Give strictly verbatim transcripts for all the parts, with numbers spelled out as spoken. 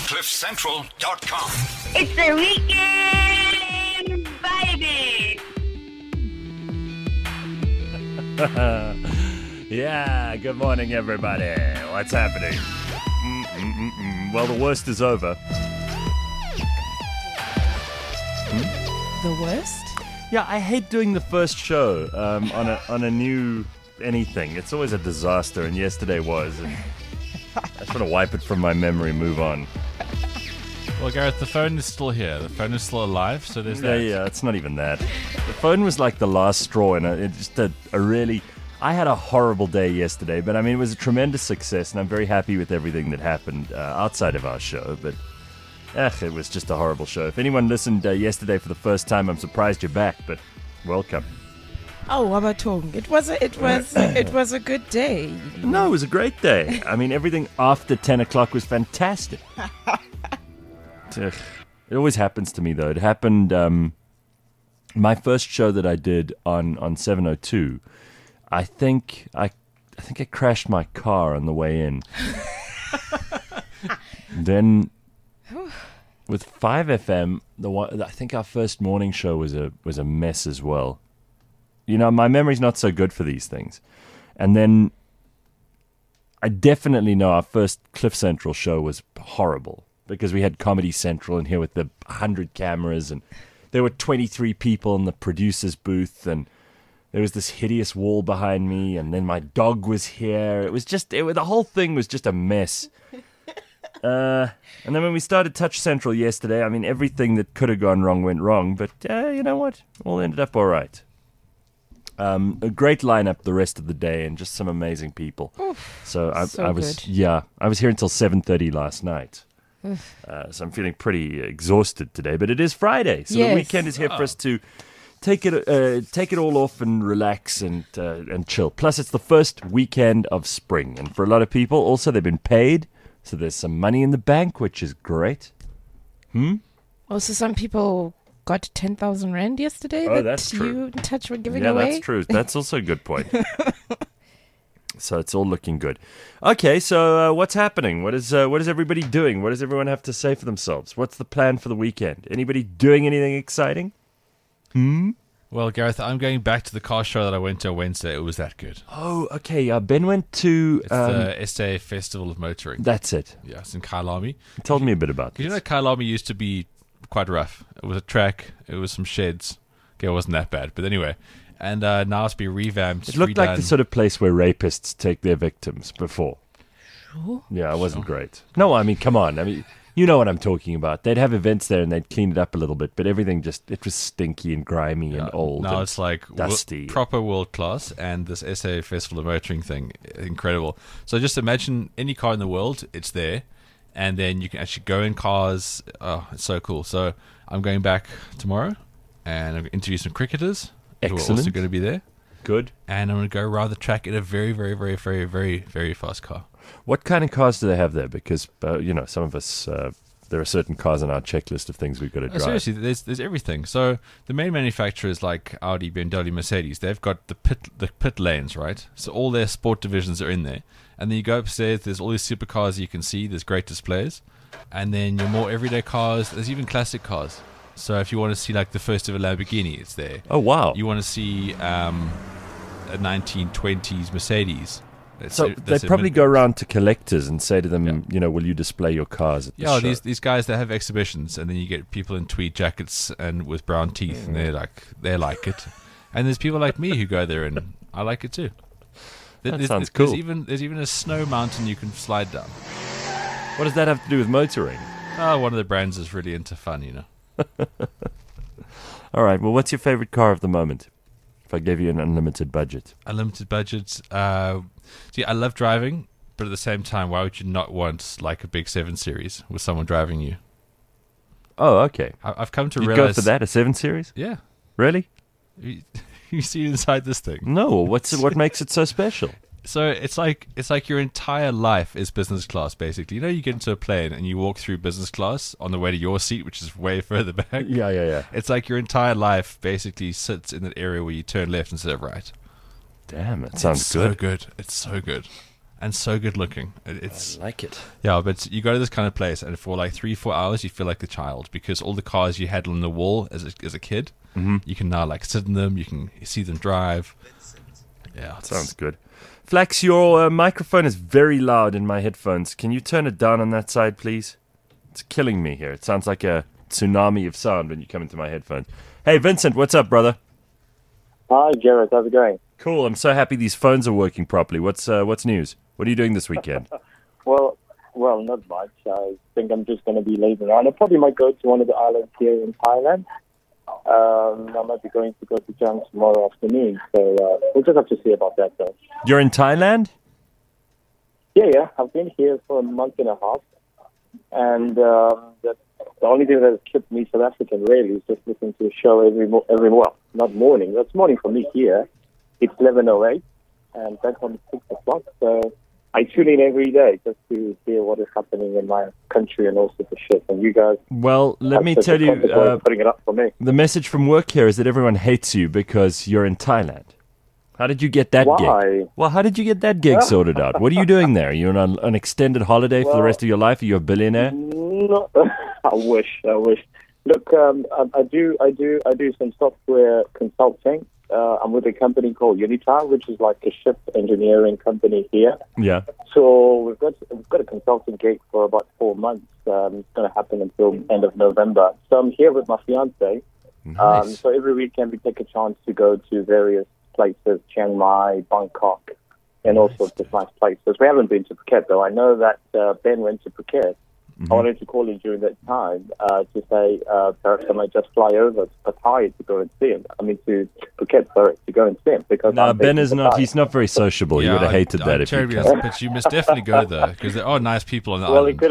cliff central dot com. It's the weekend, baby. Yeah, good morning, everybody. What's happening? Mm-mm-mm-mm. Well, the worst is over. The worst? Yeah, I hate doing the first show um, on a on a new anything. It's always a disaster, and yesterday was. And I just want to wipe it from my memory, move on. Well, Gareth, the phone is still here. The phone is still alive, so there's Yeah, that. yeah, it's not even that. The phone was like the last straw, and it just a, a really. I had a horrible day yesterday, but I mean, it was a tremendous success, and I'm very happy with everything that happened uh, outside of our show. But eh, it was just a horrible show. If anyone listened uh, yesterday for the first time, I'm surprised you're back, but welcome. Oh, Wabatong. It was a, it was it was a good day. No, it was a great day. I mean, everything after ten o'clock was fantastic. Ugh. It always happens to me, though. It happened. Um, my first show that I did on, on seven oh two, I think I, I think I crashed my car on the way in. Then, with five F M, the one, I think our first morning show was a was a mess as well. You know, my memory's not so good for these things. And then I definitely know our first Cliff Central show was horrible because we had Comedy Central in here with the one hundred cameras, and there were twenty-three people in the producer's booth, and there was this hideous wall behind me, and then my dog was here. It was just, it, the whole thing was just a mess. Uh, and then when we started Touch Central yesterday, I mean, everything that could have gone wrong went wrong, but uh, you know what? All ended up all right. Um, a great lineup the rest of the day, and just some amazing people. Oof, so I, so I was, good. yeah, I was here until seven thirty last night. Uh, so I'm feeling pretty exhausted today, but it is Friday, so Yes. the weekend is here for us to take it, uh, take it all off and relax and uh, and chill. Plus, it's the first weekend of spring, and for a lot of people, also they've been paid, so there's some money in the bank, which is great. Hmm. Also, some people got ten thousand rand yesterday. Oh, that that's you true. and Touch were giving Yeah, away. that's true. That's also a good point. So it's all looking good. Okay, so uh, what's happening? What is uh, what is everybody doing? What does everyone have to say for themselves? What's the plan for the weekend? Anybody doing anything exciting? Hmm. Well, Gareth, I'm going back to the car show that I went to on Wednesday. It was that good. Oh, okay. Uh, Ben went to. It's Um, the S A Festival of Motoring. that's it. Yeah, it's in Kailami. He told me a bit about Because you this. know, Kailami used to be quite rough. It was a track. It was some sheds. Okay, it wasn't that bad. But anyway, and uh, now it's been revamped. It looked redone. like the sort of place where rapists take their victims before. Sure. Yeah, it wasn't great. No, I mean, come on. I mean, you know what I'm talking about. They'd have events there and they'd clean it up a little bit, but everything just, it was stinky and grimy and old. Now and it's like wo- dusty. proper world class, and this S A Festival of Motoring thing, incredible. So just imagine any car in the world, it's there, and then you can actually go in cars. Oh, it's so cool. So I'm going back tomorrow, and I'm going to interview some cricketers who are also Excellent. going to be there, Good. and I'm going to go around the track in a very, very, very, very, very, very fast car. What kind of cars do they have there? Because, uh, you know, some of us, uh, there are certain cars on our checklist of things we've got to No, drive. seriously, there's there's everything. So the main manufacturers like Audi, B M W, Mercedes, they've got the pit the pit lanes, right? So all their sport divisions are in there. And then you go upstairs, there's all these supercars you can see, there's great displays. And then your more everyday cars, there's even classic cars. So if you want to see like the first ever Lamborghini, it's there. Oh, wow. You want to see um, a nineteen twenties Mercedes. That's So a- that's they a probably min- go around to collectors and say to them, Yeah. you know, will you display your cars at the Yeah, show? these these guys, they have exhibitions, and then you get people in tweed jackets and with brown teeth, and they're like they like it. And there's people like me who go there, and I like it too. There- That there's, sounds there's cool. even there's even a snow mountain you can slide down. What does that have to do with motoring? Oh, one of the brands is really into fun, you know. All right, well, what's your favorite car of the moment? If I gave you an unlimited budget. Unlimited budget. Uh, see, I love driving, but at the same time, why would you not want like a big seven series with someone driving you? Oh, okay. I, I've come to You'd realize go for that, a seven series? Yeah, Really? you, you see inside this thing. No, what's it, what makes it so special? So it's like it's like your entire life is business class, basically. You know, you get into a plane and you walk through business class on the way to your seat, which is way further back. Yeah, yeah, yeah. It's like your entire life basically sits in that area where you turn left instead of right. Damn, it sounds it's good. so good. It's so good. and so good looking. It, it's I like it. yeah, but you go to this kind of place, and for like three, four hours, you feel like a child because all the cars you had on the wall as a, as a kid, Mm-hmm. you can now like sit in them. You can see them drive. Yeah, it's- Sounds good. Flax, your uh, microphone is very loud in my headphones. Can you turn it down on that side, please? It's killing me here. It sounds like a tsunami of sound when you come into my headphones. Hey, Vincent, what's up, brother? Hi, Jared. How's it going? Cool. I'm so happy these phones are working properly. What's uh, what's news? What are you doing this weekend? Well, well, not much. I think I'm just going to be lazing around. I probably might go to one of the islands here in Thailand. Um, I might be going to go to Chiang tomorrow afternoon. So uh, we'll just have to see about that, though. You're in Thailand? Yeah, yeah. I've been here for a month and a half. And um, the, the only thing that has kept me South African, really, is just listening to a show every, mo- every well, not morning. That's morning for me here. It's eleven oh eight, and back home it's six o'clock. So I tune in every day just to hear what is happening in my country and all sorts of shit. And you guys, Well, let me have such tell a you, consequence uh, putting it up for me. the message from work here is that everyone hates you because you're in Thailand. How did you get that Why? gig? Well, how did you get that gig sorted out? What are you doing there? Are you on an extended holiday for the Well- rest of your life? Are you a billionaire? No, I wish, I wish. Look, um, I, I do, I do, I do some software consulting. Uh, I'm with a company called Unitar, which is like a ship engineering company here. Yeah. So we've got we've got a consulting gig for about four months. Um, it's going to happen until end of November. So I'm here with my fiance. Um, Nice. so every weekend we take a chance to go to various places, Chiang Mai, Bangkok, and all sorts of nice places. We haven't been to Phuket though. I know that uh, Ben went to Phuket. I wanted to call him during that time uh, to say uh, perhaps I might just fly over to Pattaya to go and see him. I mean to Phuket, sorry, to go and see him because No, I'm Ben based is in not. Pattaya. He's not very sociable. you would have I- hated I that if you terribly could. understand, but you must definitely go there because there are nice people on the Well, he island. could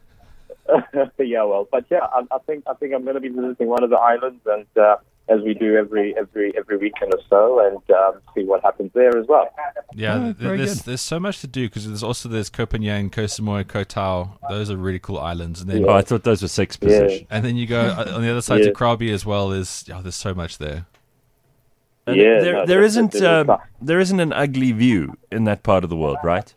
have. Yeah, well, but yeah, I, I think I think I'm going to be visiting one of the islands, and uh, as we do every every every weekend or so, and um, see what happens there as well. Yeah, Oh, th- very there's good. there's so much to do because there's also there's Koh Phangan, Koh Samui, Koh Tao. Those are really cool islands, and then Oh, I thought those were six Yeah. positions. and then you go uh, on the other side Yeah. to Krabi as well. Is oh, there's so much there. And Yeah, there, no, there that's- isn't. that's Um, tough. there isn't an ugly view in that part of the world, right?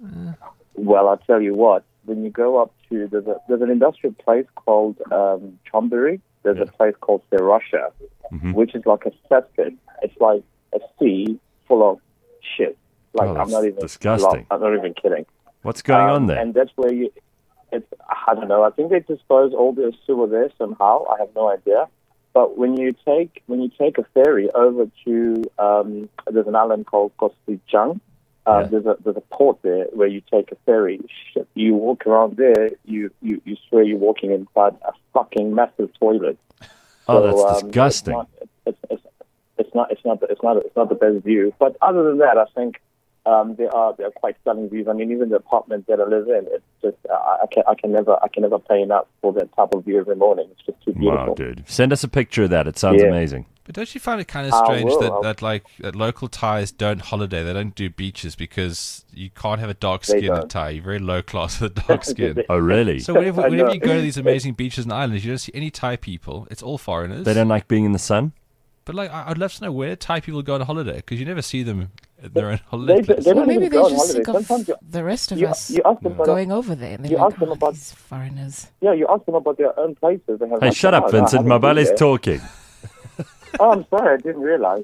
Well, I'll tell you what. When you go up to there's, a, there's an industrial place called um, Chonburi. There's a place called Serosha, Mhm. which is like a cesspit. It's like a sea full of shit. Like Oh, I'm that's not even disgusting. I'm not even kidding. What's going Um, on there? And that's where you. It's I don't know. I think they dispose all the sewer there somehow. I have no idea. But when you take when you take a ferry over to um, there's an island called Koh Sichang. Uh, Yeah. There's a there's a port there where you take a ferry. Shit, you walk around there, you, you, you swear you're walking inside a fucking massive toilet. Oh, So, that's um, disgusting. It's not, it's, it's, it's not it's not the, it's not it's not the best view. But other than that, I think um, they are they are quite stunning views. I mean, even the apartment that I live in, it's just uh, I can I can never I can never pay enough for that type of view every morning. It's just too beautiful. Wow, dude. Send us a picture of that. It sounds Yeah. amazing. But don't you find it kind of I strange will, that, I'll- that like that local Thais don't holiday? They don't do beaches because you can't have a dark They skin in don't. Thai. You're very low class with a dark skin. Oh, really? So whenever, I whenever know. you go to these amazing beaches and islands, you don't see any Thai people. It's all foreigners. They don't like being in the sun? But like, I- I'd love to know where Thai people go on holiday because you never see them at their own They, holiday they, place. they Well, don't maybe even they're go on just holiday. sick of Sometimes you, the rest of you, us you ask them about going over there. And they're you like, ask them oh, about- these foreigners. yeah, you ask them about their own places. They have Hey, like, shut "Oh, up, no, I Vincent. haven't been Mabale's there." talking. Oh, I'm sorry, I didn't realize.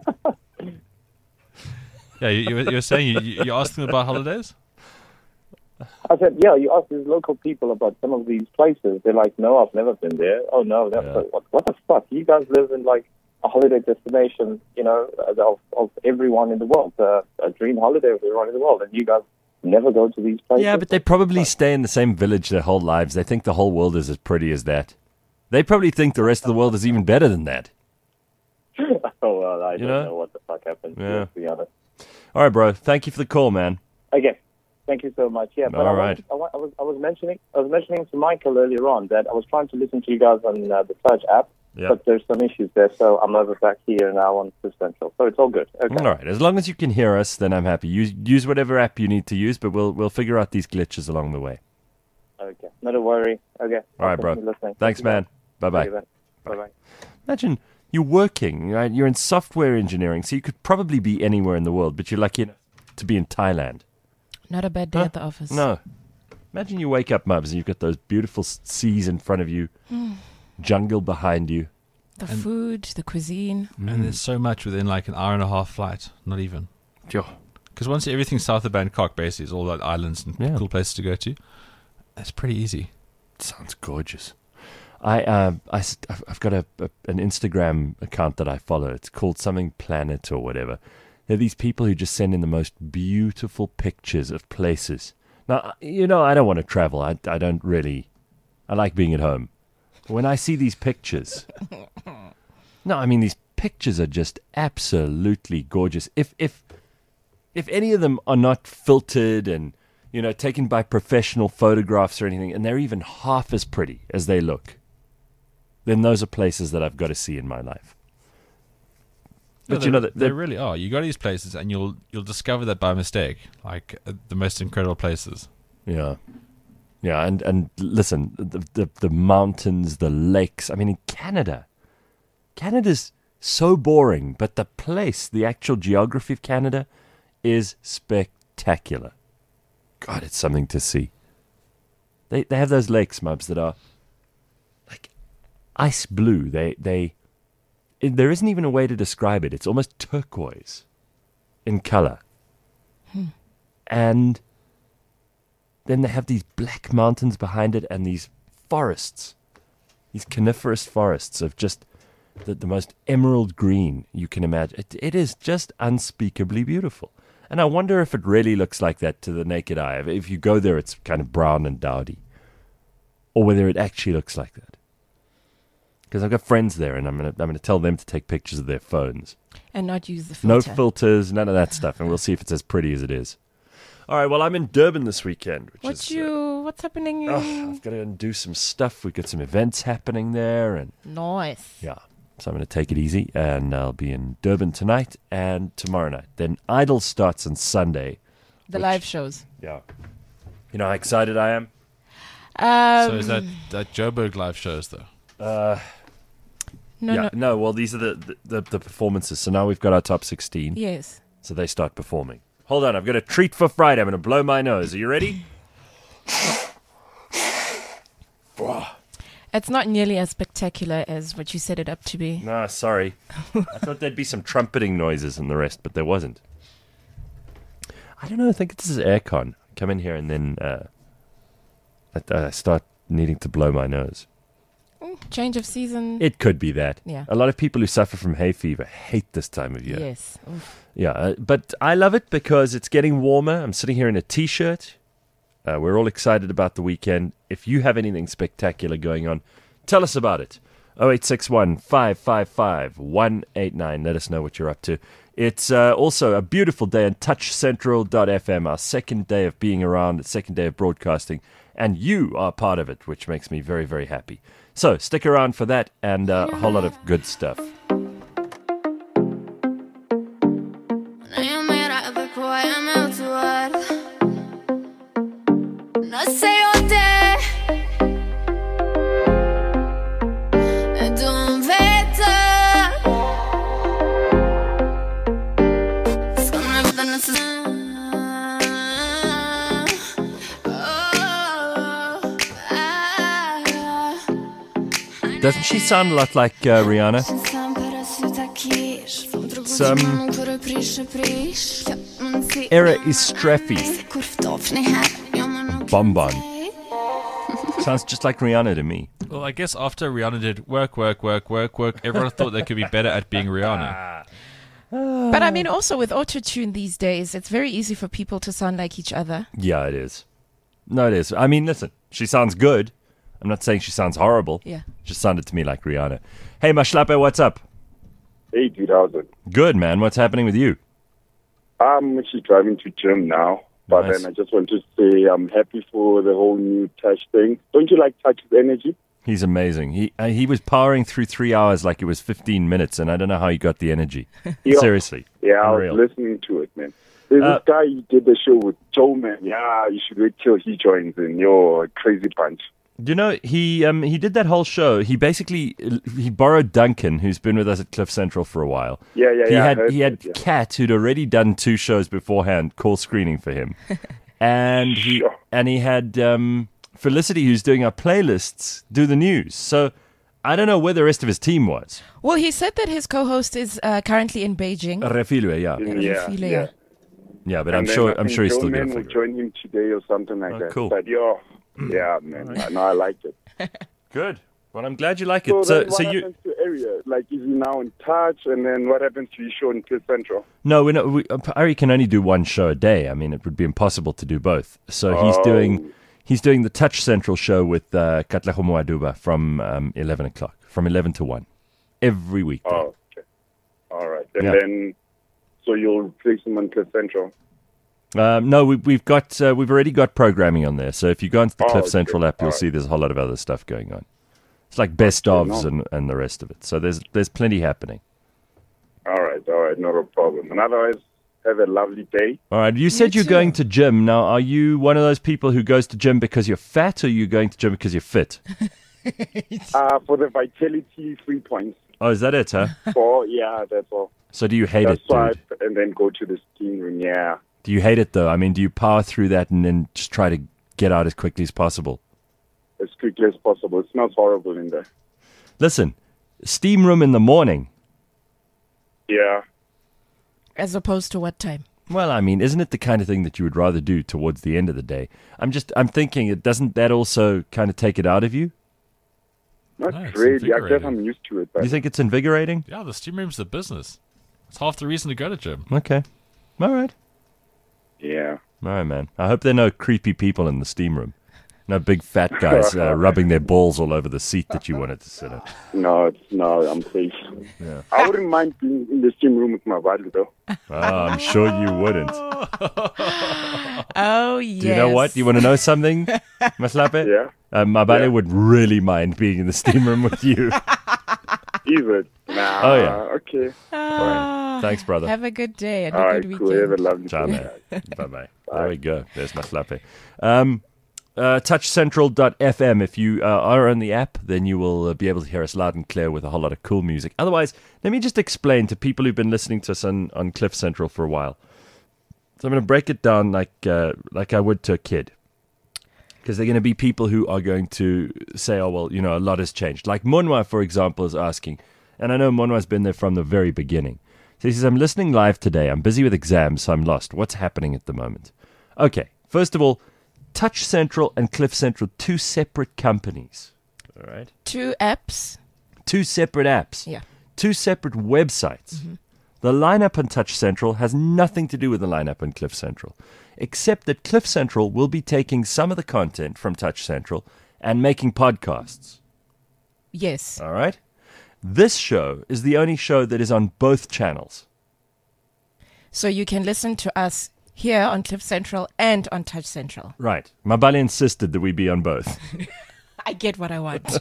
Yeah, you, you, were- you were saying you, you you asked them about holidays. I said, yeah, you ask these local people about some of these places. They're like, no, I've never been there. Oh, no, that's Yeah. like, what, what the fuck? You guys live in like a holiday destination, you know, of, of everyone in the world, uh, a dream holiday of everyone in the world, and you guys never go to these places. Yeah, but they probably stay in the same village their whole lives. They think the whole world is as pretty as that. They probably think the rest of the world is even better than that. oh, well, I You don't know? know? what the fuck happened, Yeah. to be honest. All right, bro. Thank you for the call, man. Okay. Thank you so much. Yeah, but All I, right. was, I, wa- I was I was mentioning I was mentioning to Michael earlier on that I was trying to listen to you guys on uh, the Touch app, Yeah. but there's some issues there, so I'm over back here now on Cliff Central. So it's all good. Okay. All right. As long as you can hear us, then I'm happy. Use use whatever app you need to use, but we'll we'll figure out these glitches along the way. Okay. Not a worry. Okay. All right, bro. Listening. Thanks, man. Bye bye. Bye bye. Imagine you're working, right? You're in software engineering, so you could probably be anywhere in the world, but you're lucky enough to be in Thailand. Not a bad day Huh? at the office. No. Imagine you wake up, Mubs, and you've got those beautiful s- seas in front of you, jungle behind you. The food, the cuisine. And there's so much within like an hour and a half flight. Not even. Yo. Because once everything south of Bangkok basically is all like islands and Yeah. cool places to go to, that's pretty easy. Sounds gorgeous. I, uh, I, s- I've I've got a, a an Instagram account that I follow. It's called something Planet or whatever. There are these people who just send in the most beautiful pictures of places. Now, you know, I don't want to travel. I, I don't really. I like being at home. But when I see these pictures, no, I mean these pictures are just absolutely gorgeous. If if if any of them are not filtered and, you know, taken by professional photographs or anything, and they're even half as pretty as they look, then those are places that I've got to see in my life. No, But they, you know, that they they're- really are. You go to these places and you'll you'll discover that by mistake, like uh, the most incredible places. yeah, yeah, and and listen, the, the the mountains, the lakes. I mean, in Canada, Canada's so boring, but the place, the actual geography of Canada, is spectacular. God, it's something to see. They they have those lakes, Mubs, that are like ice blue. They they it, there isn't even a way to describe it. It's almost turquoise in color, and then they have these black mountains behind it and these forests, these coniferous forests of just the, the most emerald green you can imagine. It, it is just unspeakably beautiful. And I wonder if it really looks like that to the naked eye. If- If you go there, it's kind of brown and dowdy. Or whether it actually looks like that. Because I've got friends there, and I'm going to I'm gonna tell them to take pictures of their phones. And not use the No filter. filters, none of that stuff. And we'll see if it's as pretty as it is. All right, well, I'm in Durban this weekend. Which What's is, uh, you? What's happening? oh, I've got to do some stuff. We've got some events happening there. And Nice. yeah, so I'm going to take it easy. And I'll be in Durban tonight and tomorrow night. Then Idol starts on Sunday. The Which- live shows. Yeah. You know how excited I am? Um, so is that that Joburg live shows though? Uh, no, yeah, no. no, well, these are the, the, the, the performances. So now we've got our top sixteen. Yes. So they start performing. Hold on, I've got a treat for Friday. I'm going to blow my nose. Are you ready? It's not nearly as spectacular as what you set it up to be. No, sorry. I thought there'd be some trumpeting noises and the rest, but there wasn't. I don't know. I think this is aircon. Come in here and then uh, I, I start needing to blow my nose. Change of season. It could be that. Yeah. A lot of people who suffer from hay fever hate this time of year. Yes. Oof. Yeah, uh, but I love it because it's getting warmer. I'm sitting here in a t-shirt. Uh, we're all excited about the weekend. If you have anything spectacular going on, tell us about it. oh eight six one, five five five, one eight nine. Let us know what you're up to. It's uh, also a beautiful day on touch central dot f m, our second day of being around, the second day of broadcasting, and you are part of it, which makes me very, very happy. So stick around for that and uh, a whole lot of good stuff. Nem era da coia meu tuar. Não sei onde é de um veta. Só na vida nessa. Doesn't she sound a lot like uh, Rihanna? Some Era Istrefi. Bonbon. Sounds just like Rihanna to me. Well, I guess after Rihanna did work, work, work, work, work, everyone thought they could be better at being Rihanna. But I mean, also with autotune these days, it's very easy for people to sound like each other. Yeah, it is. No, it is. I mean, listen, she sounds good. I'm not saying she sounds horrible. Yeah. Just sounded to me like Rihanna. Hey, Mashlape, what's up? Hey, dude, how's it? Good, man. What's happening with you? I'm actually driving to gym now, but Nice. then I just want to say I'm happy for the whole new Touch thing. Don't you like Touch's energy? He's amazing. He uh, he was powering through three hours like it was fifteen minutes, and I don't know how he got the energy. Yeah. Seriously. Yeah, I Unreal. was listening to it, man. There's Uh, this guy, he did the show with Joe, man. Yeah, you should wait till he joins in. You're a crazy bunch. You know, he um he did that whole show. He basically he borrowed Duncan, who's been with us at Cliff Central for a while. Yeah, yeah, He yeah. I had heard he had that, yeah. Kat, who'd already done two shows beforehand, call screening for him, and he Sure. and he had um, Felicity, who's doing our playlists, do the news. So I don't know where the rest of his team was. Well, he said that his co-host is uh, currently in Beijing. Refilwe, yeah, Yeah, Refilwe, yeah. yeah, but And I'm then sure I I'm think sure he's Joe still Man going to will figure it. join him today or something like Oh, that. cool. But yeah, yeah, man, I know I like it. Good. Well, I'm glad you like So, it. So, then what so you happens to area? Like, is he now in touch? And then what happens to his show in Cliff Central? no, we're not, we, Ari can only do one show a day. I mean, it would be impossible to do both. So he's Oh. doing he's doing the Touch Central show with uh, Katlego Moaduba from um, eleven o'clock, from eleven to one, every weekday. Oh, okay. All right. And Yeah. then, so you'll replace him on Cliff Central? Um, no, we, we've got uh, we've already got programming on there. So if you go into the Oh, Cliff okay. Central app, you'll All right. see there's a whole lot of other stuff going on. It's like best Okay, ofs no. and, and the rest of it. So there's there's plenty happening. All right, all right, not a problem. And otherwise, have a lovely day. All right. You said you're too. going to gym. Now, are you one of those people who goes to gym because you're fat, or are you going to gym because you're fit? Uh, for the Vitality three points. Oh, is that it, huh? Four, yeah, that's all. So do you hate Just it, dude? swipe and then go to the steam room, yeah. Do you hate it, though? I mean, do you power through that and then just try to get out as quickly as possible? As quickly as possible. It smells horrible in there. Listen, steam room in the morning. Yeah. as opposed to what time? Well, I mean, isn't it the kind of thing that you would rather do towards the end of the day? I'm just, I'm thinking, it doesn't that also kind of take it out of you? Not No, it's really. I guess invigorating. I'm used to it. But You think it's invigorating? Yeah, the steam room's the business. It's half the reason to go to gym. Okay. All right. yeah. All right, man. I hope there are no creepy people in the steam room. No big fat guys uh, rubbing their balls all over the seat that you wanted to sit in. No, it's no, I'm safe. Yeah. I wouldn't mind being in the steam room with my body, though. Oh, I'm sure you wouldn't. Oh, yes. Do you know what? You want to know something, Maslape? Yeah. Uh, Mabale Yeah. would really mind being in the steam room with you. Is it? Nah. Oh, yeah. Okay. Ah, Thanks, brother. Have a good day and All a right, good cool. Have a weekend. lovely Ciao, day. man. Bye-bye. There we go. There's Maslape. Um, uh, touch central dot f m. If you uh, are on the app, then you will uh, be able to hear us loud and clear with a whole lot of cool music. Otherwise, let me just explain to people who've been listening to us on, on Cliff Central for a while. So I'm going to break it down like uh, like I would to a kid. Because they're going to be people who are going to say, oh, well, you know, a lot has changed. Like Monwa, for example, is asking, and I know Monwa's been there from the very beginning. So he says, I'm listening live today. I'm busy with exams, so I'm lost. What's happening at the moment? Okay, first of all, Touch Central and Cliff Central, two separate companies. All right? Two apps. Two separate apps. Yeah. Two separate websites. The lineup on Touch Central has nothing to do with the lineup on Cliff Central, except that Cliff Central will be taking some of the content from Touch Central and making podcasts. Yes. All right? This show is the only show that is on both channels. So you can listen to us here on Cliff Central and on Touch Central. Right. Mabali insisted that we be on both. I get what I want.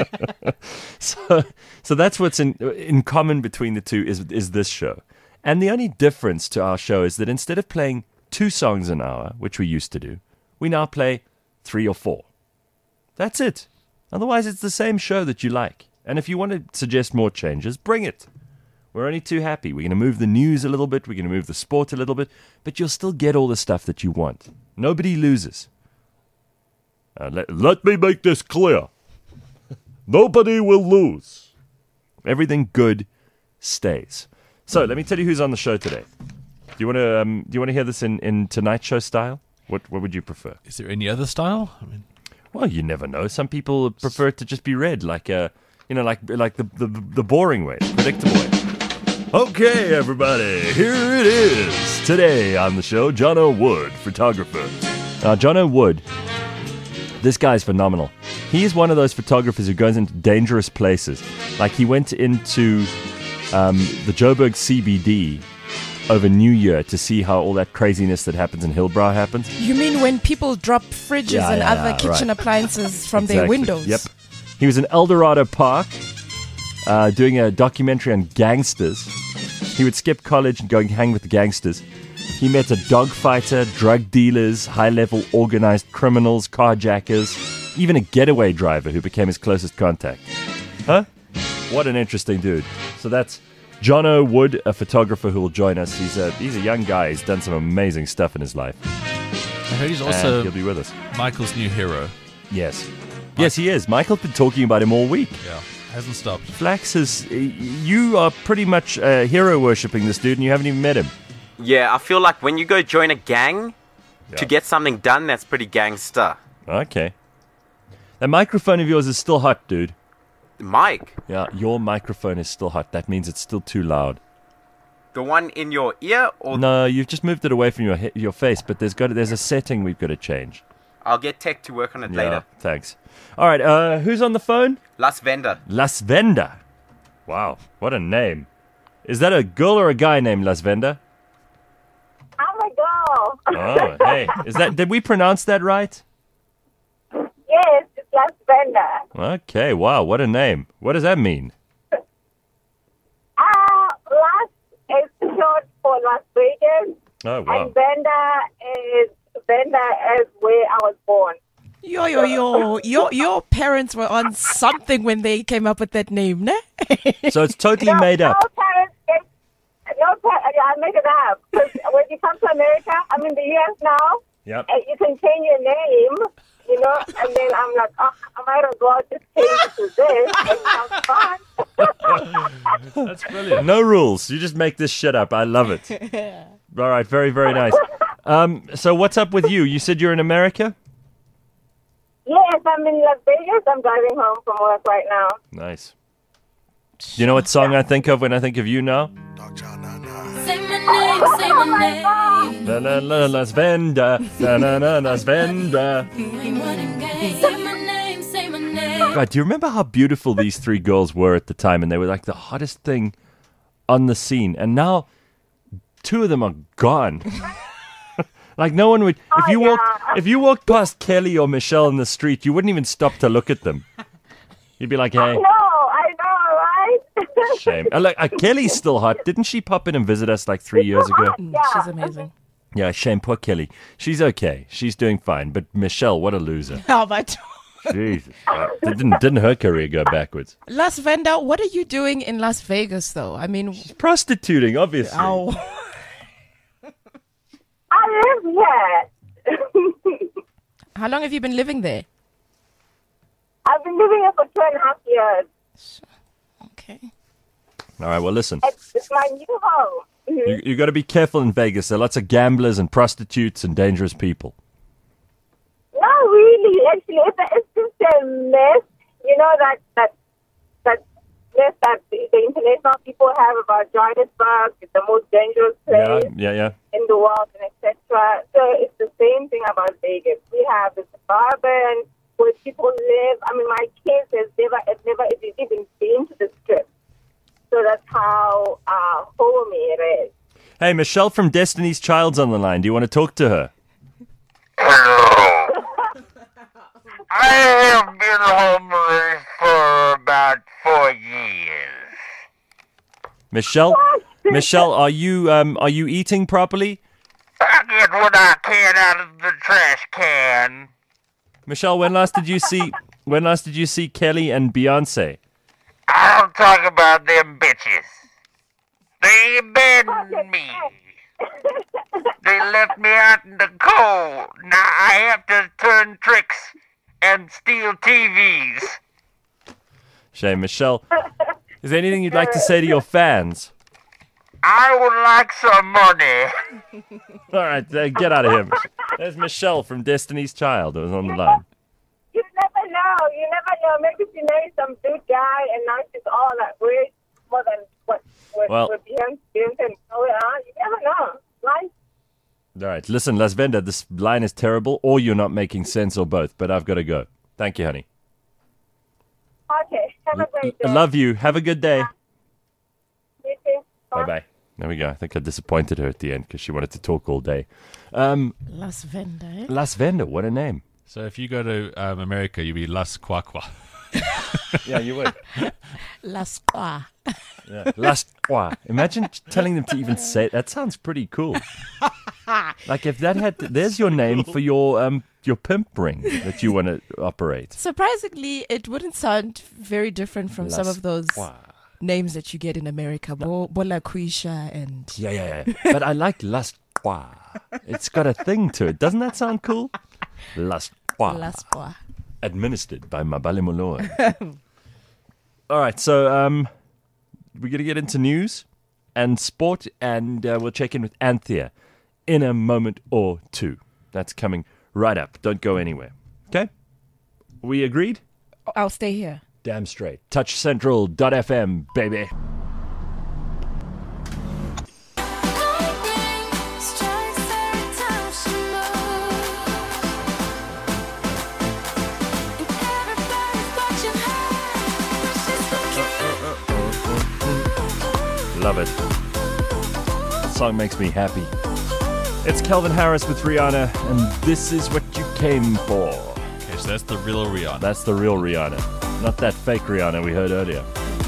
So, so that's what's in in common between the two is is this show. And the only difference to our show is that instead of playing two songs an hour, which we used to do, we now play three or four. That's it. Otherwise, it's the same show that you like. And if you want to suggest more changes, bring it. We're only too happy. We're going to move the news a little bit. We're going to move the sport a little bit. But you'll still get all the stuff that you want. Nobody loses. Uh, let, let me make this clear. Nobody will lose. Everything good stays. So let me tell you who's on the show today. Do you want to? Um, do you want to hear this in, in Tonight Show style? What What would you prefer? Is there any other style? I mean, Well, you never know. Some people prefer it to just be read, like uh, you know, like like the the, the boring way, the predictable way. Okay, everybody, here it is today on the show. Jono Wood, photographer. Now, Jono Wood, this guy's phenomenal. He is one of those photographers who goes into dangerous places. Like he went into um, the Joburg C B D over New Year to see how all that craziness that happens in Hillbrow happens. You mean when people drop fridges Yeah, and yeah, other yeah, kitchen right. appliances from their Exactly. windows? Yep. He was in El Dorado Park uh, doing a documentary on gangsters. He would skip college and go and hang with the gangsters. He met a dogfighter, drug dealers, high-level organized criminals, carjackers, even a getaway driver who became his closest contact. Huh? What an interesting dude. So that's Jono Wood, a photographer who will join us. He's a, he's a young guy. He's done some amazing stuff in his life. I heard he's and also he'll be with us. Michael's new hero. Yes. Yes, he is. Michael's been talking about him all week. Yeah, hasn't stopped. Flax is. You are pretty much uh, hero worshipping this dude, and you haven't even met him. Yeah, I feel like when you go join a gang Yeah. to get something done, that's pretty gangster. Okay. That microphone of yours is still hot, dude. Mike, Yeah, your microphone is still hot. That means it's still too loud. the one in your ear, or No, you've just moved it away from your he- your face, but there's got to, there's a setting we've got to change. I'll get tech to work on it Yeah, later. thanks. All right, uh, who's on the phone? Las Venda. Las Venda. Wow, what a name. Is that a girl or a guy named Las Venda? I'm a girl. Oh, hey. Is that did we pronounce that right? Yes, it's Las Venda. Okay, wow, what a name. What does that mean? Uh, Las is short for Las Vegas, Oh, wow. and Venda is Venda is where I was born. Yo, yo, yo. Your, your parents were on something when they came up with that name, ne? So it's totally No, made up. No parents get, no par- yeah, I make it up. 'Cause when you come to America, I'm in the U S now, Yep. and you can change your name, you know, and then I'm like, oh, I might as well just change it to this. It sounds fun. That's brilliant. No rules. You just make this shit up. I love it. All right, very, very nice. Um, so what's up with you? You said you're in America? Yes, I'm in Las Vegas. I'm driving home from work right now. Nice. You know what song I think of when I think of you now? Say my name, say my name. La la la Las Venda. La la la Las Venda. Say my name, say my name. God, do you remember how beautiful these three girls were at the time? And they were like the hottest thing on the scene. And now two of them are gone. Like no one would. If you yeah. walked, if you walked past Kelly or Michelle in the street, you wouldn't even stop to look at them. You'd be like, "Hey, No, I know, right? shame." Uh, look, uh, Kelly's still hot. Didn't she pop in and visit us like three years ago? Mm, She's amazing. Yeah, shame. Poor Kelly. She's okay. She's doing fine. But Michelle, what a loser. How about Jesus, uh, didn't didn't her career go backwards? Las Venda? What are you doing in Las Vegas, though? I mean, Prostituting, obviously. ow. I live here. How long have you been living there? I've been living here for two and a half years. Okay. All right. Well, listen. It's, it's my new home. Mhm. You you got to be careful in Vegas. There are lots of gamblers and prostitutes and dangerous people. Not really, actually. It's, a, it's just a mess. You know that that that mess that the, the international people have about Johannesburg. It's the most dangerous Yeah, place yeah, yeah. in the world, and et cetera. So it's the same thing about Vegas. We have the suburban where people live. I mean, my kids has never, have never even been to the strip. So that's how uh, homey it is. Hey, Michelle from Destiny's Child's on the line. Do you want to talk to her? Hello. I have been homeless for about four years. Michelle, Michelle, are you um are you eating properly? I get what I can out of the trash can. Michelle, when last did you see when last did you see Kelly and Beyonce? I don't talk about them bitches. They abandoned me. They left me out in the cold. Now I have to turn tricks and steal T Vs. Shame, Michelle. Is there anything you'd like to say to your fans? I would like some money. All right, uh, get out of here. There's Michelle from Destiny's Child who was on the line. You never know. You never know. Maybe she married some dude guy, and now she's all like way more than what what Well- what Beyonce Beyonce and Chloe are. You never know. Life. All right, listen, Las Venda, this line is terrible, or you're not making sense, or both. But I've got to go. Thank you, honey. Okay. Have a great day. I love you. Have a good day. You too. Bye bye. There we go. I think I disappointed her at the end because she wanted to talk all day. Um, Las Venda, eh? Las Venda, what a name. So if you go to um, America, you'll be Las Kwakwa. Yeah, you would. Las Qua. Yeah. Las Qua. Imagine telling them to even say it. That sounds pretty cool. Like if that had, there's your name for your um your pimp ring that you want to operate. Surprisingly, it wouldn't sound very different from some Las of those Qua. names that you get in America. Bo- Bola Quisha and Yeah, yeah, yeah. But I like Las Trois. It's got a thing to it. Doesn't that sound cool? Las Trois. Las Trois. Administered by Mabale Moloi. All right, so um, we're going to get into news and sport, and uh, we'll check in with Anthea in a moment or two. That's coming right up. Don't go anywhere. Okay? We agreed? I'll stay here. Damn straight. touch central dot f m, baby. Love it. The song makes me happy. It's Calvin Harris with Rihanna, and this is what you came for. Okay, so that's the real Rihanna. That's the real Rihanna, not that fake Rihanna we heard earlier.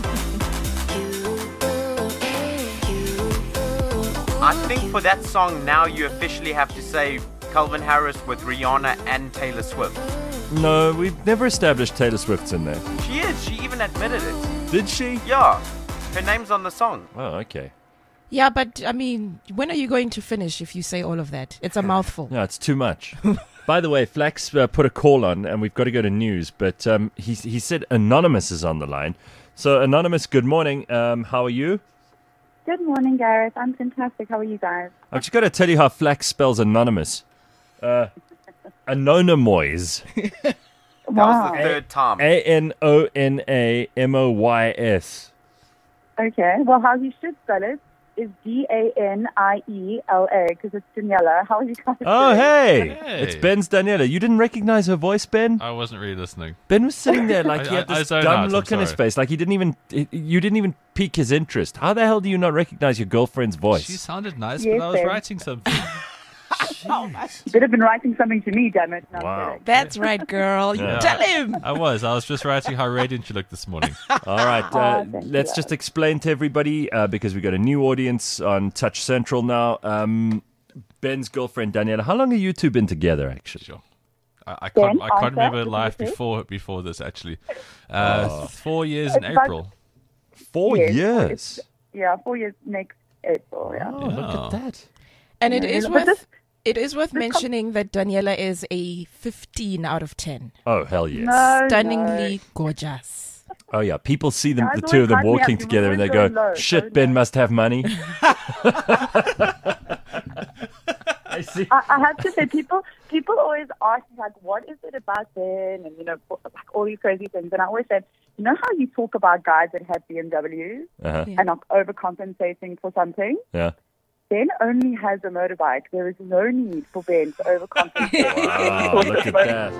I think for that song now you officially have to say Calvin Harris with Rihanna and Taylor Swift. No, we've never established Taylor Swift's in there. She is. She even admitted it. Did she? Yeah. Her name's on the song. Oh, okay. Yeah, but I mean, when are you going to finish if you say all of that? It's a mouthful. No, it's too much. By the way, Flax uh, put a call on, and we've got to go to news, but um, he, he said Anonymous is on the line. So, Anonymous, good morning. Um, how are you? Good morning, Gareth. I'm fantastic. How are you guys? I've just got to tell you how Flax spells Anonymous. Uh, Anonamoys. That was the third time. A N O N A M O Y S. Okay. Well, how you should spell it is D A N I E L A, because it's Daniela. How are you guys Oh, doing? hey. Hey. It's Ben's Daniela. You didn't recognize her voice, Ben? I wasn't really listening. Ben was sitting there like I- he had I- I this zoned dumb out, I'm look on his sorry. face. Like he didn't even, you didn't even pique his interest. How the hell do you not recognize your girlfriend's voice? She sounded nice, Yes, but I was Ben. writing something. You could have been writing something to me, damn it. No, I'm Wow. kidding. That's right, girl. You Yeah. tell him. I was. I was just writing how radiant you looked this morning. All right, uh, Oh, thank you, let's love. just explain to everybody, uh, because we got a new audience on Touch Central now. Um, Ben's girlfriend, Daniela, how long have you two been together, actually? Sure. I, I Ben, can't. I can't answer, remember what did life you say? before before this. Actually, uh, Oh. four years in It's about- April. Four Yes, years. it's- Yeah, four years next April, yeah. Oh, look Yeah. at that. And it Yeah, is but worth this- it is worth this com- mentioning that Daniela is a fifteen out of ten. Oh, hell yes. No, Stunningly gorgeous. Oh, yeah. People see them, Guys the two of them always hype me walking up. You together and they always go, go low, shit, so Ben low." must have money. I see. I, I have to say, people people always ask me, like, what is it about Ben? And, you know, like all these crazy things. And I always say, you know how you talk about guys that have B M Ws Uh-huh. Yeah. and are overcompensating for something? Yeah. Ben only has a motorbike. There is no need for Ben to overcompensate. Wow, look at that.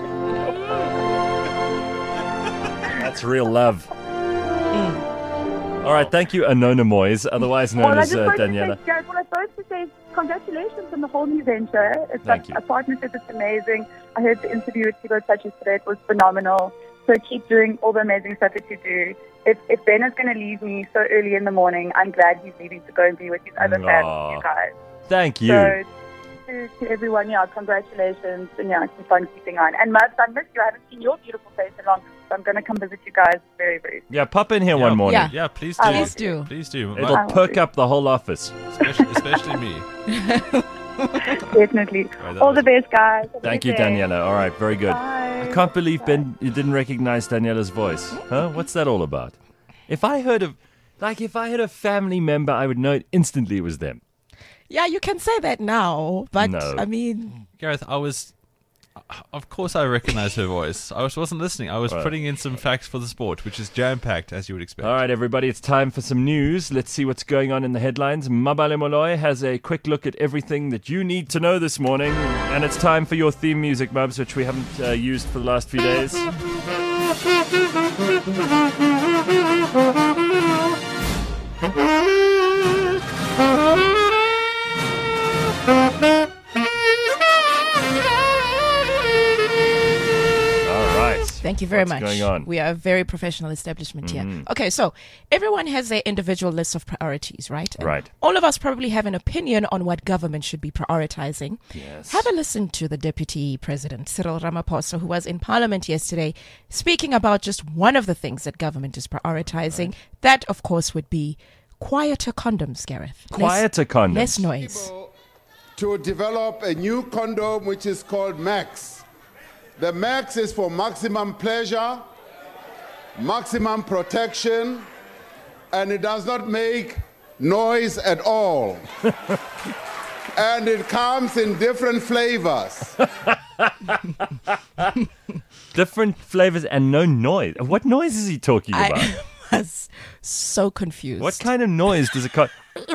That's real love. All right, thank you, Anonamoys, otherwise known Well, I as just uh, wanted to Daniela. say, Gareth, well, I supposed to say congratulations on the whole new venture. It's Thank like you. a partnership. It's amazing. I heard the interview with Tigo Touch yesterday. It was phenomenal. So keep doing all the amazing stuff that you do. If, if Ben is going to leave me so early in the morning, I'm glad he's leaving to go and be with his other fans, Aw. you guys. Thank you. So to, to everyone, yeah, congratulations. And yeah, keep on keeping on. And Mubs, I missed you. I haven't seen your beautiful face in long. So I'm going to come visit you guys very, very soon. Yeah, pop in here one morning. Yeah. Yeah, please do. I will Please do. Please do. It'll I will perk do. up the whole office. especially, especially me. Definitely. Right, that All was- the best, guys. Have a Thank good you, day. Daniela. All right, very good. Bye. I can't believe, Ben, you didn't recognize Daniela's voice. Huh? What's that all about? If I heard of, like, if I had a family member, I would know it instantly it was them. Yeah, you can say that now, but No. I mean, Gareth, I was. Of course, I recognize her voice. I was, wasn't listening. I was Right. putting in some facts for the sport, which is jam packed, as you would expect. All right, everybody, it's time for some news. Let's see what's going on in the headlines. Mabale Moloi has a quick look at everything that you need to know this morning. And it's time for your theme music, Mubs, which we haven't uh, used for the last few days. All right. thank you very What's much. going on? We are a very professional establishment here. Mhm. Okay, so everyone has their individual list of priorities, right? And Right. all of us probably have an opinion on what government should be prioritizing. Yes. Have a listen to the Deputy President, Cyril Ramaphosa, who was in Parliament yesterday, speaking about just one of the things that government is prioritizing. That, of course, would be quieter condoms, Gareth. Less- Quieter condoms. Less noise. to develop a new condom which is called Max. The Max is for maximum pleasure, maximum protection, and it does not make noise at all. And it comes in different flavors. Different flavors and no noise. What noise is he talking about? I was so confused. What kind of noise does it co-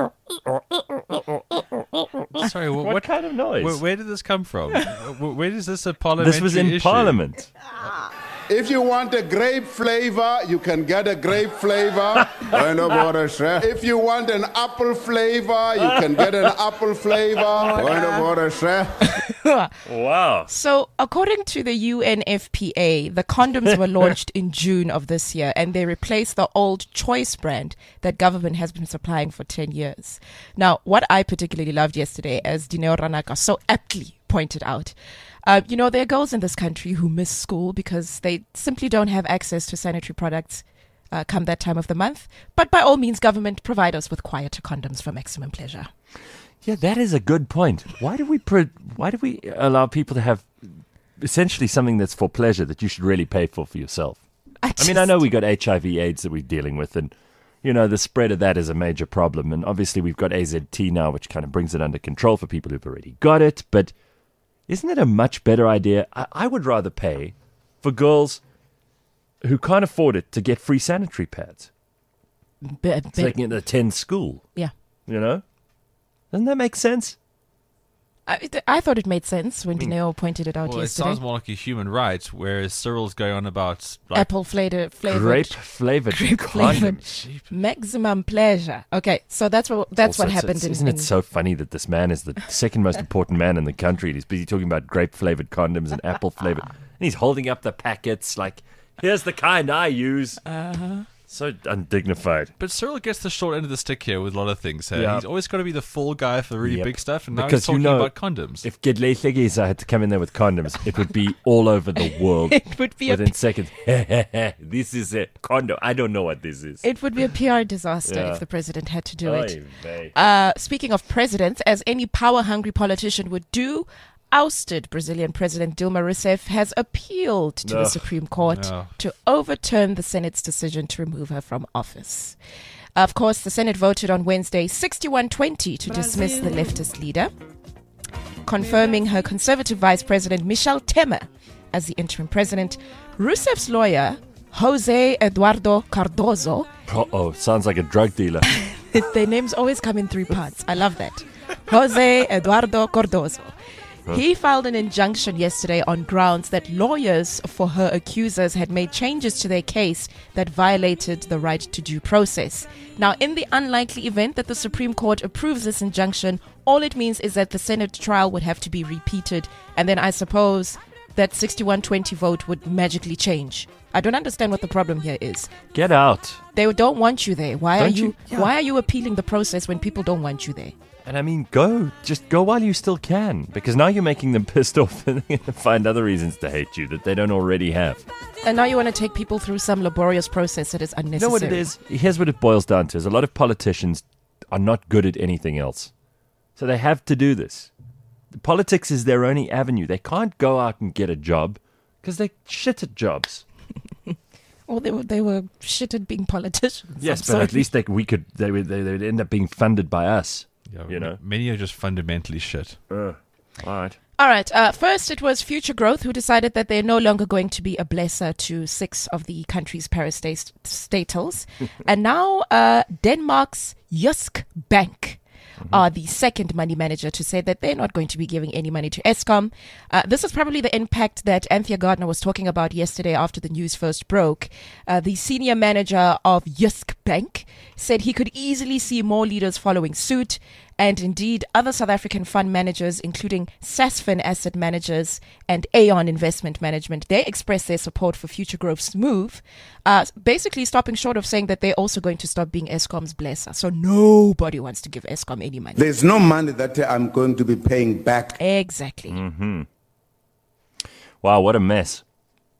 Sorry, wh- What what, kind of noise? Where, where did this come from? Wh- where is this a parliamentary This was in issue? Parliament. If you want a grape flavor, you can get a grape flavor. If you want an apple flavor, you can get an apple flavor. Wow. So, according to the U N F P A, the condoms were launched in June of this year, and they replaced the old Choice brand that government has been supplying for ten years. Now, what I particularly loved yesterday, as Dineo Ranaka so aptly pointed out, uh, you know, there are girls in this country who miss school because they simply don't have access to sanitary products uh, come that time of the month. But by all means, government provide us with quieter condoms for maximum pleasure. Yeah, that is a good point. Why do we pro- why do we allow people to have essentially something that's for pleasure that you should really pay for for yourself? I, I mean, I know we got H I V AIDS that we're dealing with, and you know the spread of that is a major problem. And obviously, we've got A Z T now, which kind of brings it under control for people who've already got it. But isn't it a much better idea? I, I would rather pay for girls who can't afford it to get free sanitary pads, Be- so be- they can attend school. yeah. You know, doesn't that make sense? I, I thought it made sense when Dineo pointed it out Well, it yesterday. sounds more like a human right, whereas Cyril's going on about like, Apple flavored, flavored, Grape flavored grape flavored, condoms. maximum pleasure. Okay, so that's what that's Also, what it's- happened. it's- in, Isn't in it so funny that this man is the second most important man in the country? And he's busy talking about grape flavored condoms and apple flavored, and he's holding up the packets like, "Here's the kind I use." Uh-huh. So undignified. But Cyril gets the short end of the stick here with a lot of things. Hey? Yeah. He's always got to be the fall guy for the really Yep. big stuff, and now Because he's you talking know, about condoms. If Gedleitlegisa had to come in there with condoms, it would be all over the world. It would be a within p- seconds. This is a condom. I don't know what this is. It would be a P R disaster Yeah. if the president had to do Oy it. vey. Uh, speaking of presidents, as any power-hungry politician would do, ousted Brazilian President Dilma Rousseff has appealed to the Ugh. Supreme Court No. to overturn the Senate's decision to remove her from office. Of course, the Senate voted on Wednesday sixty-one twenty to dismiss the leftist leader, confirming her conservative vice president Michel Temer as the interim president. Rousseff's lawyer, Jose Eduardo Cardozo, Uh-oh, sounds like a drug dealer. their names always come in three parts. I love that. Jose Eduardo Cardozo. He filed an injunction yesterday on grounds that lawyers for her accusers had made changes to their case that violated the right to due process. Now, in the unlikely event that the Supreme Court approves this injunction, all it means is that the Senate trial would have to be repeated, and then I suppose that sixty-one twenty vote would magically change. I don't understand what the problem here is. Get out. They don't want you there. Why Don't are you, you- yeah. why are you appealing the process when people don't want you there? And I mean, go. Just go while you still can. Because now you're making them pissed off and they're going to find other reasons to hate you that they don't already have. And now you want to take people through some laborious process that is You unnecessary. know what it is? Here's what it boils down to. Is a lot of politicians are not good at anything else. So they have to do this. Politics is their only avenue. They can't go out and get a job because they're shit at jobs. Well, they were they were shit at being politicians. Yes, I'm but sorry. at least they, we could. They would. They, they would end up being funded by us. Yeah, you know. many are just fundamentally shit. Uh, all right. All right. Uh, first, it was Future Growth who decided that they're no longer going to be a blesser to six of the country's parastatals. And now uh, Denmark's Jysk Bank are the second money manager to say that they're not going to be giving any money to Eskom. Uh, this is probably the impact that Anthea Gardner was talking about yesterday after the news first broke. Uh, the senior manager of Jysk Bank said he could easily see more leaders following suit. And indeed, other South African fund managers, including Sasfin Asset Managers and Aon Investment Management, they expressed their support for Future Growth's move, uh, basically stopping short of saying that they're also going to stop being Eskom's blesser. So nobody wants to give Eskom any money. There's no money that I'm going to be paying back. Exactly. Mm-hmm. Wow, what a mess.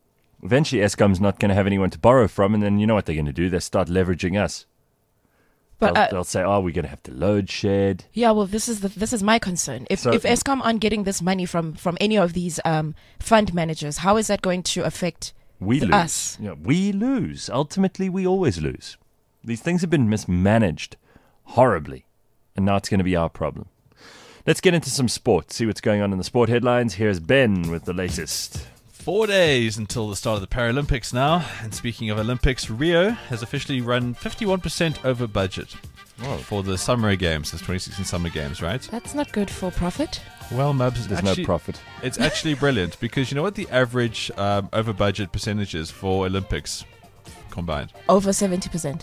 Eventually, Eskom's not going to have anyone to borrow from, and then you know what they're going to do? They start leveraging us. But, they'll, uh, they'll say, "Oh, we're going to have to load shed." Yeah, well, this is the this is my concern. If So- if Eskom aren't getting this money from from any of these um, fund managers, how is that going to affect We th- lose. us? Yeah, we lose. Ultimately, we always lose. These things have been mismanaged horribly, and now it's going to be our problem. Let's get into some sport, see what's going on in the sport headlines. Here's Ben with the latest. Four days until the start of the Paralympics now. And speaking of Olympics, Rio has officially run fifty-one percent over budget for the Summer Games, the twenty sixteen Summer Games, right? That's not good for profit. Well, Mubs, There's no actually- profit. It's actually brilliant because you know what the average um, over budget percentage is for Olympics combined? Over seventy percent.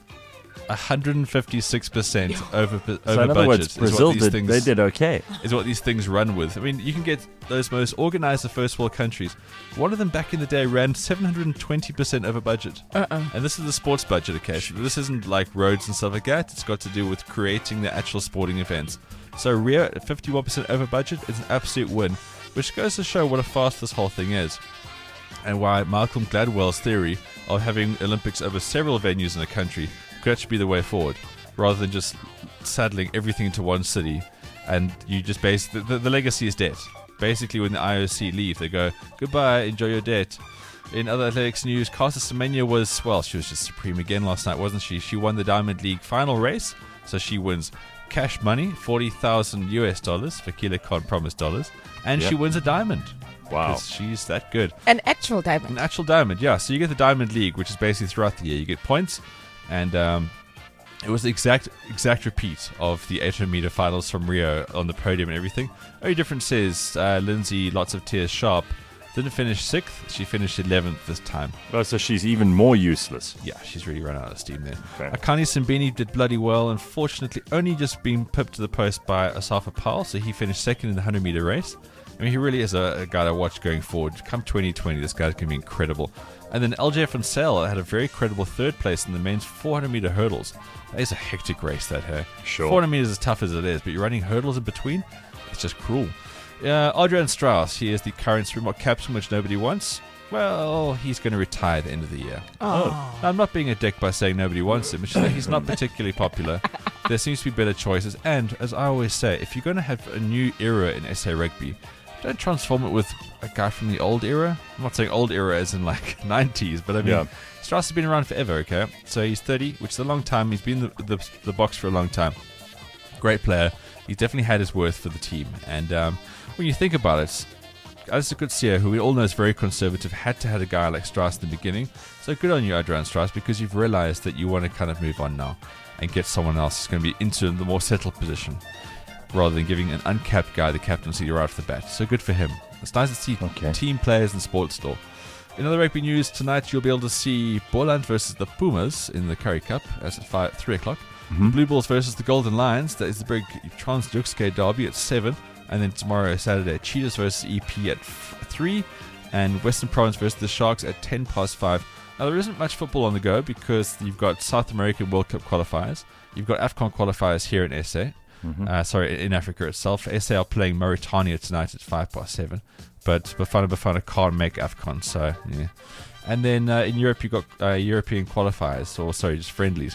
one hundred fifty-six percent over, over So in other budget. words, is Brazil what these did- things, they did okay. Is what these things run with. I mean, you can get those most organized of first world countries. One of them back in the day ran seven hundred twenty percent over budget. Uh-uh. And this is the sports budget, okay? So this isn't like roads and stuff like that. It's got to do with creating the actual sporting events. So Rio at fifty-one percent over budget is an absolute win, which goes to show what a fast this whole thing is. And why Malcolm Gladwell's theory of having Olympics over several venues in a country could actually be the way forward, rather than just saddling everything into one city. And you just base the, the, the legacy is debt. Basically, when the I O C leave, they go, goodbye, enjoy your debt. In other athletics news, Caster Semenya was, well, she was just supreme again last night, wasn't she? She won the Diamond League final race, so she wins cash money, forty thousand U S dollars for Kila Khan promised dollars, and Yep. she wins a diamond. Wow. Because she's that good. An actual diamond. An actual diamond, yeah. So you get the Diamond League, which is basically throughout the year. You get points, and um, it was the exact exact repeat of the eight hundred meter finals from Rio on the podium and everything. Only difference is uh, Lindsay, lots of tears sharp, didn't finish sixth. She finished eleventh this time. Oh, so she's even more useless. Yeah, she's really run out of steam there. Okay. Akani Simbini did bloody well. Unfortunately, only just being pipped to the post by Asafa Powell, so he finished second in the one hundred meter race. I mean, he really is a, a guy to watch going forward. Come twenty twenty, this guy's going to be incredible. And then L J Van Zyl had a very credible third place in the men's four hundred meter hurdles. That is a hectic race, that, hey? Sure. four hundred meters is as tough as it is, but you're running hurdles in between? It's just cruel. Uh, Adrian Strauss, he is the current Springbok captain, which nobody wants. Well, he's going to retire at the end of the year. Oh. Now, I'm not being a dick by saying nobody wants him. It's just that he's not particularly popular. There seems to be better choices. And, as I always say, if you're going to have a new era in S A Rugby, don't transform it with a guy from the old era. I'm not saying old era as in like nineties, but I mean, Yeah. Strauss has been around forever, okay? So he's thirty, which is a long time. He's been in the, the, the box for a long time. Great player. He's definitely had his worth for the team. And um, when you think about it, Alistair Coetzee, who we all know is very conservative, had to have a guy like Strauss in the beginning. So good on you, Adrian Strauss, because you've realized that you want to kind of move on now and get someone else who's going to be into the more settled position, rather than giving an uncapped guy the captaincy right off the bat. So good for him. It's nice to see Okay. team players in sports store. In other rugby news, tonight you'll be able to see Boland versus the Pumas in the Currie Cup. That's at five, three o'clock. Mhm. Blue Bulls versus the Golden Lions. That is the big Trans-Juxke derby at seven. And then tomorrow, Saturday, Cheetahs versus E P at f- three. And Western Province versus the Sharks at ten past five. Now, there isn't much football on the go because you've got South American World Cup qualifiers. You've got AFCON qualifiers here in S A. Mhm. Uh, sorry, in Africa itself. S A are playing Mauritania tonight at five past seven. But Bafana Bafana can't make AFCON, so yeah. And then uh, in Europe, you've got uh, European qualifiers, or sorry, just friendlies.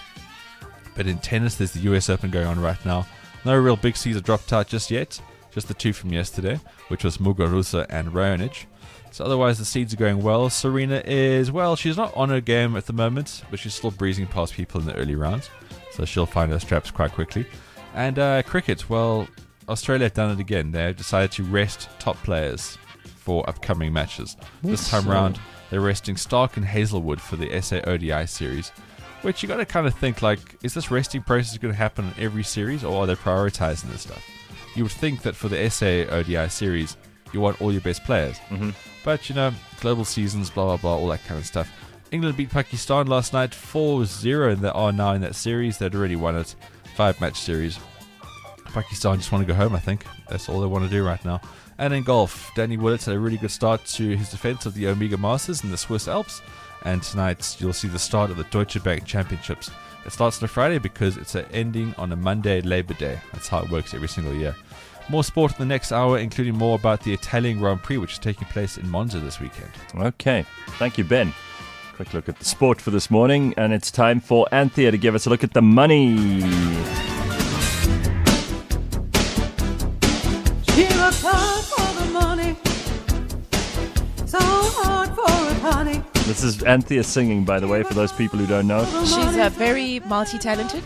But in tennis, there's the U S Open going on right now. No real big seeds are dropped out just yet. Just the two from yesterday, which was Muguruza and Raonic. So otherwise, the seeds are going well. Serena is, well, she's not on her game at the moment, but she's still breezing past people in the early rounds. So she'll find her straps quite quickly. And uh, cricket, well, Australia have done it again. They've decided to rest top players for upcoming matches. This time So- round, they're resting Stark and Hazelwood for the S A O D I series. Which you got to kind of think, like, is this resting process going to happen in every series, or are they prioritizing this stuff? You would think that for the S A O D I series, you want all your best players. Mhm. But, you know, global seasons, blah, blah, blah, all that kind of stuff. England beat Pakistan last night four zero, and they are now in that series. They'd already won it. Five-match series. Pakistan just want to go home, I think. That's all they want to do right now. And in golf, Danny Willett had a really good start to his defense of the Omega Masters in the Swiss Alps. And tonight, you'll see the start of the Deutsche Bank Championships. It starts on a Friday because it's a ending on a Monday, Labor Day. That's how it works every single year. More sport in the next hour, including more about the Italian Grand Prix, which is taking place in Monza this weekend. Okay. Thank you, Ben. Quick look at the sport for this morning, and it's time for Anthea to give us a look at the money. She works hard for the money, so hard for it, honey. This is Anthea singing, by the way, for those people who don't know. She's uh, very multi-talented.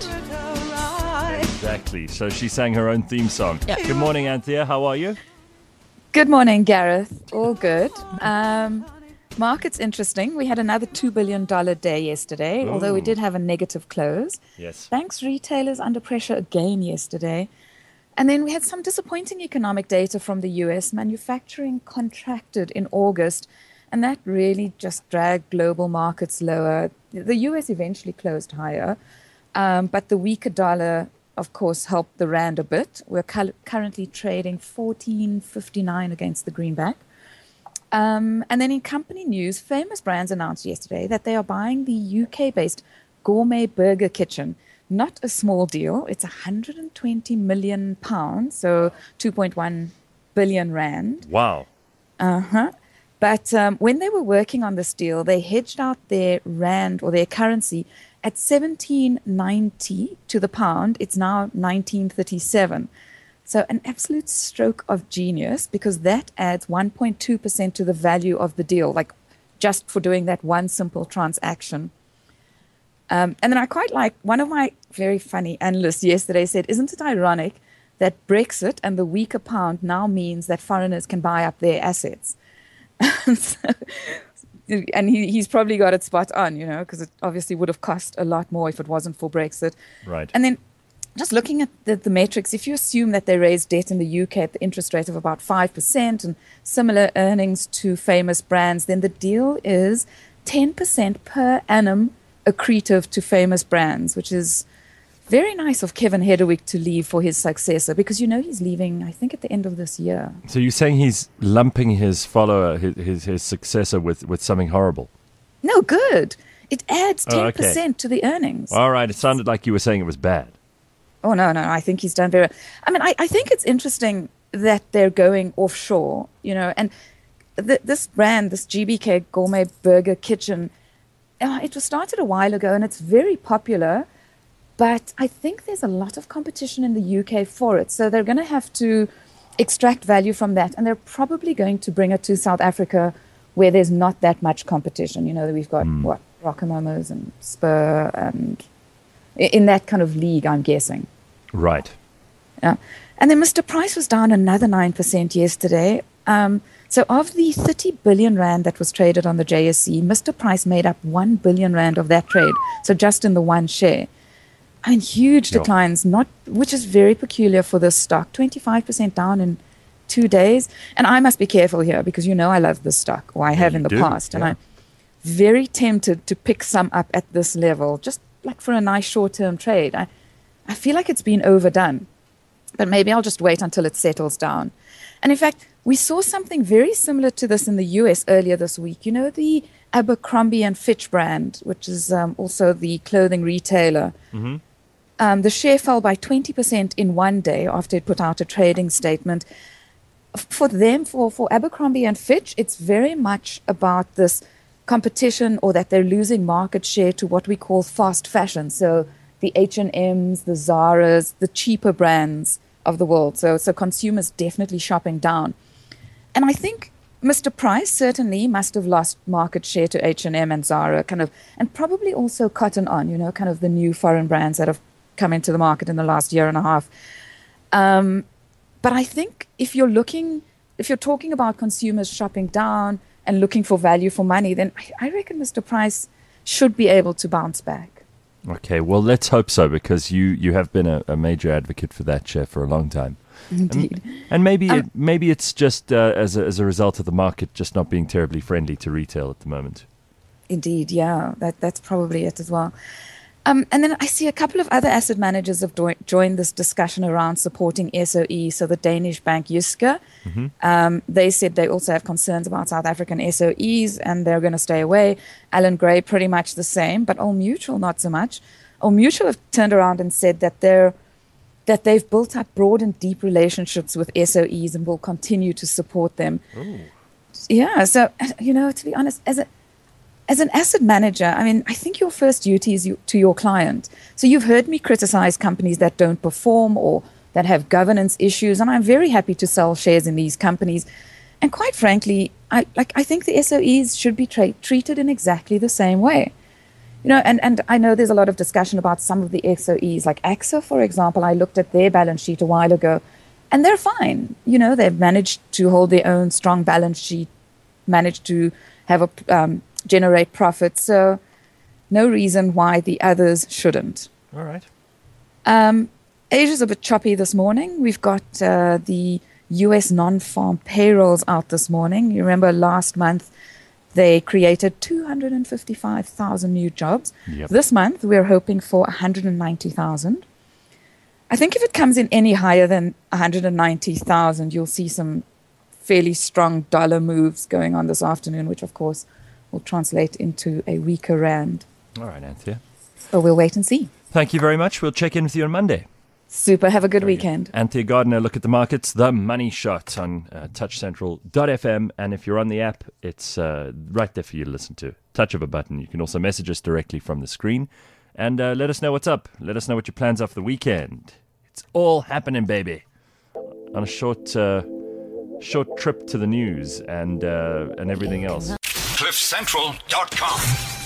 Exactly. So she sang her own theme song. Yeah. Good morning, Anthea. How are you? Good morning, Gareth. All good. Um, market's interesting. We had another two billion dollars day yesterday, Ooh. although we did have a negative close. Yes. Banks, retailers under pressure again yesterday. And then we had some disappointing economic data from the U S. Manufacturing contracted in August, and that really just dragged global markets lower. The U S eventually closed higher, um, but the weaker dollar, of course, helped the rand a bit. We're cu- currently trading fourteen fifty-nine against the greenback. Um, and then in company news, Famous Brands announced yesterday that they are buying the U K-based Gourmet Burger Kitchen. Not a small deal. It's one hundred twenty million pounds, so two point one billion rand. Wow. Uh-huh. But um, when they were working on this deal, they hedged out their rand or their currency at seventeen ninety to the pound. It's now nineteen thirty-seven. So an absolute stroke of genius, because that adds one point two percent to the value of the deal, like just for doing that one simple transaction. Um, and then I quite like, one of my very funny analysts yesterday said, isn't it ironic that Brexit and the weaker pound now means that foreigners can buy up their assets? so, and he, he's probably got it spot on, you know, because it obviously would have cost a lot more if it wasn't for Brexit. Right. And then just looking at the, the metrics, if you assume that they raised debt in the U K at the interest rate of about five percent and similar earnings to Famous Brands, then the deal is ten percent per annum accretive to Famous Brands, which is very nice of Kevin Hedderwick to leave for his successor, because you know he's leaving, I think, at the end of this year. So you're saying he's lumping his follower, his his, his successor, with, with something horrible? No, good. It adds Oh, ten okay. percent to the earnings. All right. It sounded like you were saying it was bad. Oh, no, no, I think he's done very well. I mean, I, I think it's interesting that they're going offshore, you know, and th- this brand, this G B K Gourmet Burger Kitchen, uh, it was started a while ago and it's very popular, but I think there's a lot of competition in the U K for it. So they're going to have to extract value from that, and they're probably going to bring it to South Africa where there's not that much competition. You know, we've got, Mm. what, Rockamomos and Spur and in that kind of league, I'm guessing. Right. Yeah. And then Mister Price was down another nine percent yesterday. Um, so of the thirty billion rand that was traded on the J S E, Mister Price made up one billion rand of that trade. So just in the one share. I mean, huge Yeah. declines, not which is very peculiar for this stock. twenty-five percent down in two days. And I must be careful here because you know I love this stock, or I have you in the do, past. And yeah. I'm very tempted to pick some up at this level, just like for a nice short-term trade. I, I feel like it's been overdone, but maybe I'll just wait until it settles down. And in fact, we saw something very similar to this in the U S earlier this week. You know, the Abercrombie and Fitch brand, which is um, also the clothing retailer. Mm-hmm. Um, the share fell by twenty percent in one day after it put out a trading statement. For them, for, for Abercrombie and Fitch, it's very much about this competition, or that they're losing market share to what we call fast fashion. So the H and M's, the Zara's, the cheaper brands of the world. So, so consumers definitely shopping down. And I think Mister Price certainly must have lost market share to H and M and Zara, kind of, and probably also Cotton On, you know, kind of the new foreign brands that have come into the market in the last year and a half. Um, but I think if you're looking, if you're talking about consumers shopping down and looking for value for money, then I, I reckon Mister Price should be able to bounce back. Okay, well, let's hope so, because you, you have been a, a major advocate for that share for a long time. Indeed. And, and maybe Um, it, maybe it's just uh, as, a, as a result of the market just not being terribly friendly to retail at the moment. Indeed, yeah, that that's probably it as well. Um, and then I see a couple of other asset managers have do- joined this discussion around supporting S O E. So the Danish bank Jyske, Mm-hmm. um, they said they also have concerns about South African S O Es and they're going to stay away. Alan Gray, pretty much the same, but Old Mutual, not so much. Old Mutual have turned around and said that they're that they've built up broad and deep relationships with S O Es and will continue to support them. Ooh. Yeah, so, you know, to be honest, as a as an asset manager, I mean, I think your first duty is you, to your client. So you've heard me criticize companies that don't perform or that have governance issues, and I'm very happy to sell shares in these companies. And quite frankly, I like I think the S O Es should be tra- treated in exactly the same way. You know, and, and I know there's a lot of discussion about some of the S O Es, like A X A, for example. I looked at their balance sheet a while ago, and they're fine. You know, they've managed to hold their own strong balance sheet, managed to have a um, generate profit. So no reason why the others shouldn't. All right. Um, Asia's a bit choppy this morning. We've got uh, the U S non-farm payrolls out this morning. You remember last month they created two hundred fifty-five thousand new jobs. Yep. This month we're hoping for one hundred ninety thousand. I think if it comes in any higher than one hundred ninety thousand, you'll see some fairly strong dollar moves going on this afternoon, which of course will translate into a weaker rand. All right, Anthea. But we'll wait and see. Thank you very much. We'll check in with you on Monday. Super. Have a good weekend. Anthea Gardner, look at the markets, the money shot on uh, touch central dot f m. And if you're on the app, it's uh, right there for you to listen to. Touch of a button. You can also message us directly from the screen. And uh, let us know what's up. Let us know what your plans are for the weekend. It's all happening, baby. On a short uh, short trip to the news and uh, and everything else. cliff central dot com